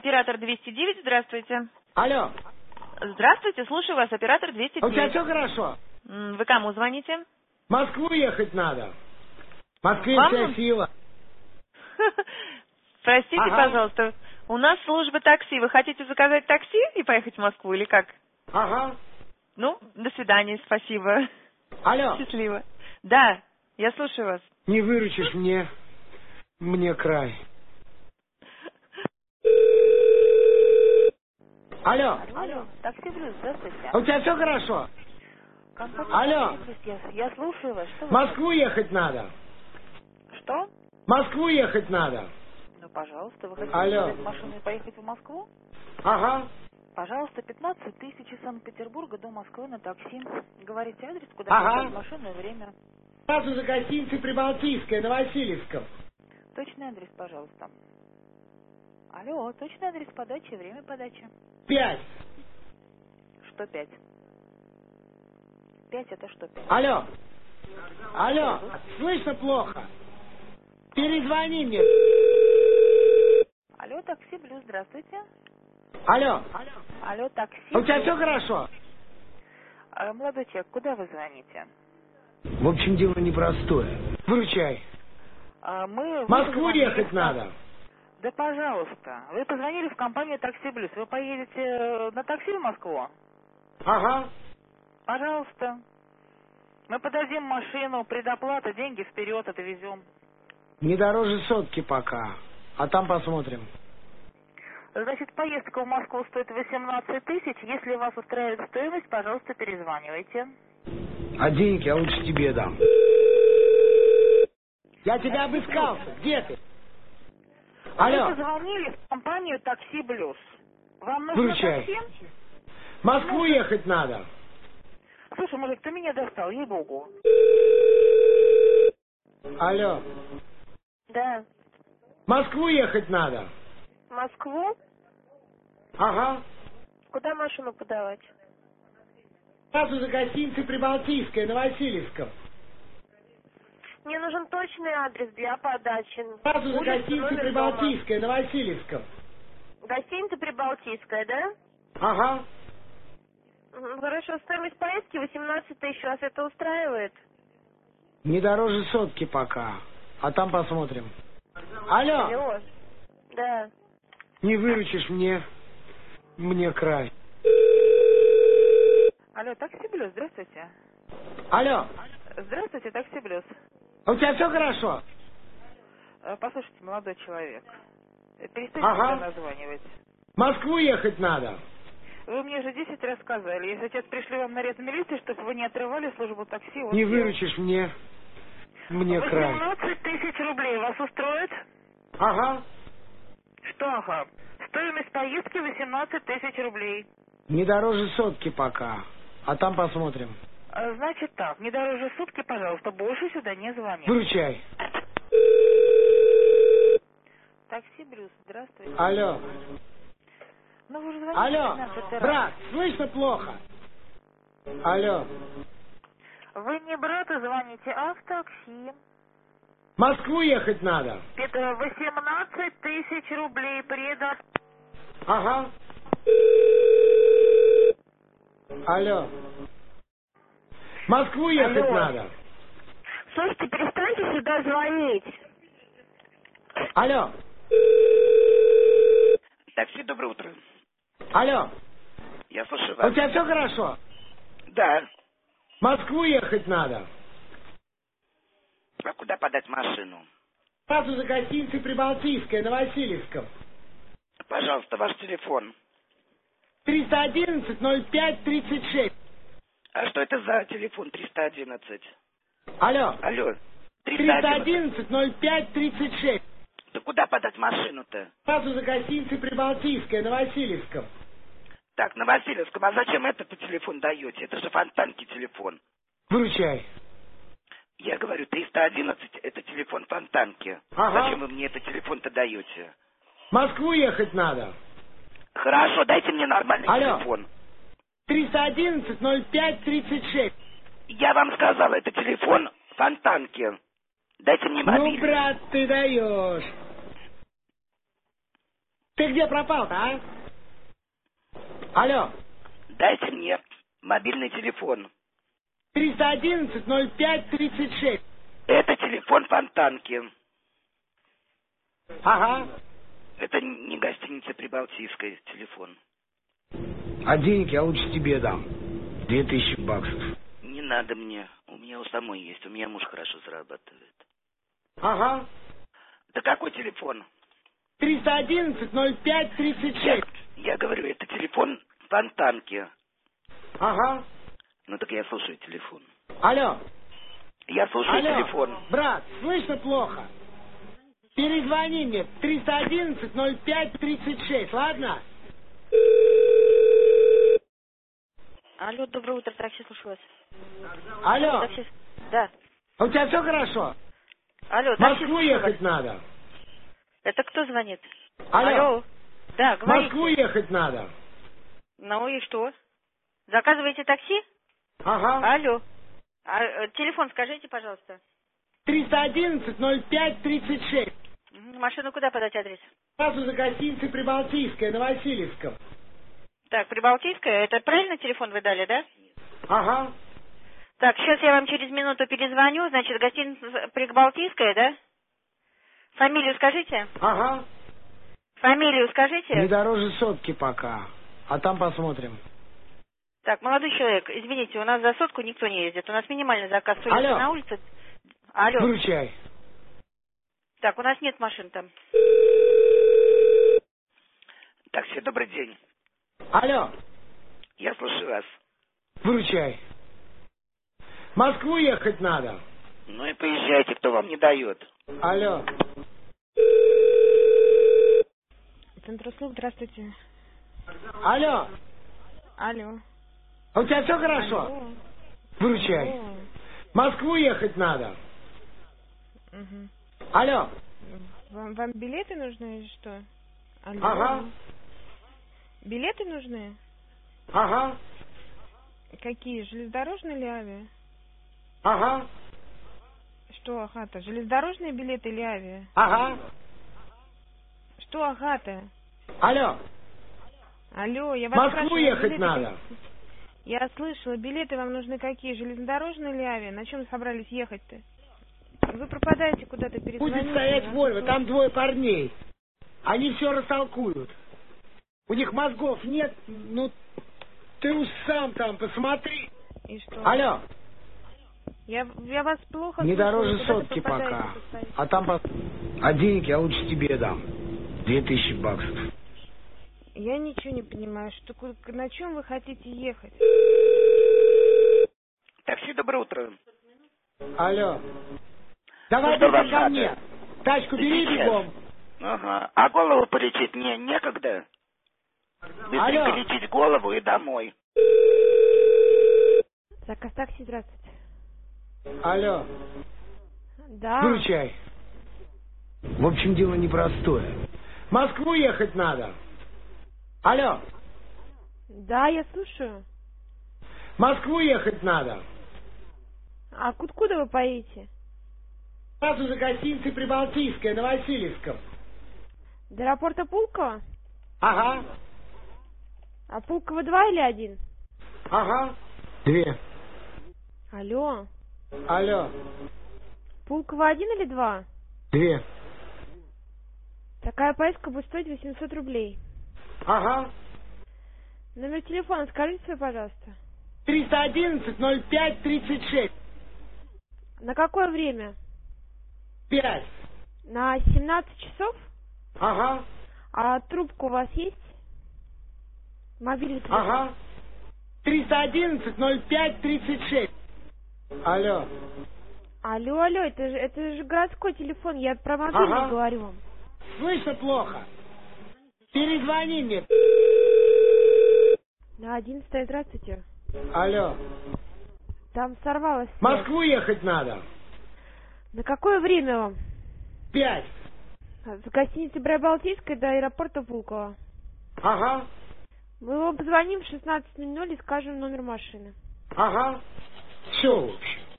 Оператор 209, здравствуйте. Алло. Здравствуйте, слушаю вас, оператор А у тебя 209. все хорошо? Вы кому звоните? В Москву ехать надо. В Москве Вам? вся сила. Простите, Ага. пожалуйста, у нас служба такси. Вы хотите заказать такси и поехать в Москву или как? Ага. Ну, до свидания, спасибо. Алло. Счастливо. Да, я слушаю вас. Не выручишь мне край. Алло. Алло, такси плюс, здравствуйте. А у тебя все хорошо? Компания Алло. «Такси Плюс», я слушаю вас. Что В вы Москву ехать надо. хотите? Что? В Москву ехать надо. Ну, пожалуйста, вы хотите Алло. взять машину и поехать в Москву? Ага. Пожалуйста, 15 тысяч из Санкт-Петербурга до Москвы на такси. Говорите адрес, куда Ага. взять машину и время. Сразу за гостиницей Прибалтийская на Васильевском. Точный адрес, пожалуйста. Алло, точный адрес подачи, время подачи. 5. Что 5? 5 это что 5? Алло. Алло. Слышно плохо. Перезвони мне. Алло, такси плюс, здравствуйте. Алло. Алло, такси А у тебя плюс. все хорошо? Молодой человек, куда вы звоните? В общем, дело непростое. Выручай. Мы... В Москву ехать надо. Да, пожалуйста. Вы позвонили в компанию «Такси Плюс». Вы поедете на такси в Москву? Ага. Пожалуйста. Мы подадим машину, предоплата, деньги вперед, отвезем. Не дороже сотки пока. А там посмотрим. Значит, поездка в Москву стоит 18 тысяч. Если вас устраивает стоимость, пожалуйста, перезванивайте. А денег я лучше тебе дам. Я тебя обыскался. Где ты? Вы Алло. позвонили в компанию «Такси Плюс». Вам нужно Выручай. такси? В Москву ехать надо. Слушай, мужик, ты меня достал, ей-богу. Алло. Да. В Москву ехать надо. В Москву? Ага. Куда машину подавать? Сразу за гостиницей Прибалтийская на Васильевском. Мне нужен точный адрес для подачи. Сразу за Улица, гостиницей номер Прибалтийская на Васильевском. дома. Гостиница Прибалтийская, да? Ага. Хорошо, стоимость поездки 18 тысяч. Вас это устраивает? Не дороже сотки пока. А там посмотрим. Алло. Алло. Да. Не выручишь мне край. Алло, «Такси Плюс», здравствуйте. Алло. Здравствуйте, «Такси Плюс». А у тебя все хорошо? Послушайте, молодой человек, перестаньте Ага. меня названивать. В Москву ехать надо. Вы мне уже 10 раз сказали. Если сейчас пришли вам наряд милиции, чтобы вы не отрывали службу такси. Вот Не я. выручишь мне край. 18 тысяч рублей вас устроит? Ага. Что ага? Стоимость поездки 18 тысяч рублей. Не дороже сотки пока. А там посмотрим. Значит так, не дороже сутки, пожалуйста, больше сюда не звони. Выручай. Такси Плюс, здравствуйте. Алло. Ну вы же звоните Алло. 15 раз. Брат, слышно плохо? Алло. Вы не брату звоните, а в такси. В Москву ехать надо. Это 18 тысяч рублей предо... Ага. Алло. В Москву ехать Алло. надо. Слушайте, перестаньте сюда звонить. Алло. Такси, доброе утро. Алло. Я слушаю А у вас. тебя все хорошо? Да. В Москву ехать надо. А куда подать машину? Сразу за гостиницей Прибалтийская на Васильевском. Пожалуйста, ваш телефон. 311-05-36. А что это за телефон 311? Алло. Алло. 311. 311-05-36. Да куда подать машину-то? Сразу за гостиницей Прибалтийская на Васильевском. Так, на Васильевском. А зачем этот телефон даете? Это же фонтанки телефон. Выручай. Я говорю, 311 это телефон фонтанки. Ага. Зачем вы мне этот телефон-то даете? В Москву ехать надо. Хорошо, дайте мне нормальный Алло. телефон. 311-05-36. Я вам сказал, это телефон фонтанки. Дайте мне Ну, мобильный. брат, ты даешь. Ты где пропал-то, а? Алло. Дайте мне мобильный телефон. 311-05-36. Это телефон Фонтанки. Ага. Это не гостиница Прибалтийская, телефон. А денег я лучше тебе дам. 2000 баксов. Не надо мне. У меня у самой есть. У меня муж хорошо зарабатывает. Ага. Да какой телефон? 311-05-36. Я говорю, это телефон Фонтанки. Ага. Ну так я слушаю телефон. Алло. Я слушаю Алло. телефон. Брат, слышно плохо. Перезвони мне. 311-05-36, ладно? Алло, доброе утро, такси, слушаю вас. Алло. Такси. Да. А у тебя все хорошо? Алло, В такси, Москву слушаю ехать вас. надо. Это кто звонит? Алло. Да, В говорите. Москву ехать надо. Ну и что? Заказываете такси? Ага. Алло. Телефон скажите, пожалуйста. 311-05-36. Машину куда подать адрес? Сразу за гостиницей Прибалтийская на Васильевском. Так, Прибалтийская, это правильно телефон вы дали, да? Ага. Так, сейчас я вам через минуту перезвоню. Значит, гостиница Прибалтийская, да? Фамилию скажите? Ага. Фамилию скажите? Не дороже сотки пока. А там посмотрим. Так, молодой человек, извините, у нас за сотку никто не ездит. У нас минимальный заказ с улицы Алло. на улице. Алло. Выручай. Так, у нас нет машин там. Такси, добрый день. Алло. Я слушаю вас. Выручай. В Москву ехать надо. Ну и поезжайте, кто вам не дает. Алло. Центр услуг, здравствуйте. Алло. Алло. А у тебя все хорошо? Алло. Выручай. Алло. В Москву ехать надо. Мгм. Алло. Вам билеты нужны или что? Алло. Ага. Билеты нужны? Ага. Какие? Железнодорожные или авиа? Ага. Что ага-то? Железнодорожные билеты или авиа? Ага. Что ага-то? Алло. Алло, я В вас Москву спрашиваю, ехать билеты надо. какие? Я слышала, билеты вам нужны какие? Железнодорожные или авиа? На чем собрались ехать-то? Вы пропадаете куда-то, перезвоните. Будет стоять нас Вольво, тут- там двое парней. Они все растолкуют. У них мозгов нет, ну ты уж сам там посмотри. И что? Алло. Я вас плохо Не слышала, дороже куда-то сотки пропадаете пока. постоянно. А там А денег я лучше тебе дам. 2000 баксов. Я ничего не понимаю, что на чем вы хотите ехать? Такси, доброе утро. Алло. Давай что вам быстро ко надо? мне. Тачку бери Сейчас. бегом. Ага. А голову полечить мне некогда? Быстренько Алло. лечить голову и домой. Заказ такси, здравствуйте. Алло. Да. Выручай. В общем, дело непростое. В Москву ехать надо. Алло. Да, я слушаю. В Москву ехать надо. А откуда вы поедете? Сразу за гостиницей Прибалтийская на Васильевском. До аэропорта Пулково? Ага. А Пулково 2 или 1? Ага. 2. Алло. Алло. Пулково 1 или 2? 2. Такая поездка будет стоить 800 рублей. Ага. Номер телефона скажите свой, пожалуйста. 311-05-36. На какое время? 5. На 17 часов? Ага. А трубка у вас есть? Мобильный телефон? Ага. 311-05-36. Алло. Алло, это же городской телефон, я про мобильный Ага. говорю вам. Слышно плохо. Перезвони мне. На 11, здравствуйте. Алло. Там сорвалась В связь. Москву ехать надо. На какое время вам? 5. С гостиницы Прибалтийской до аэропорта Пулково. Ага. Мы вам позвоним в 16:00 и скажем номер машины. Ага. Все, в общем.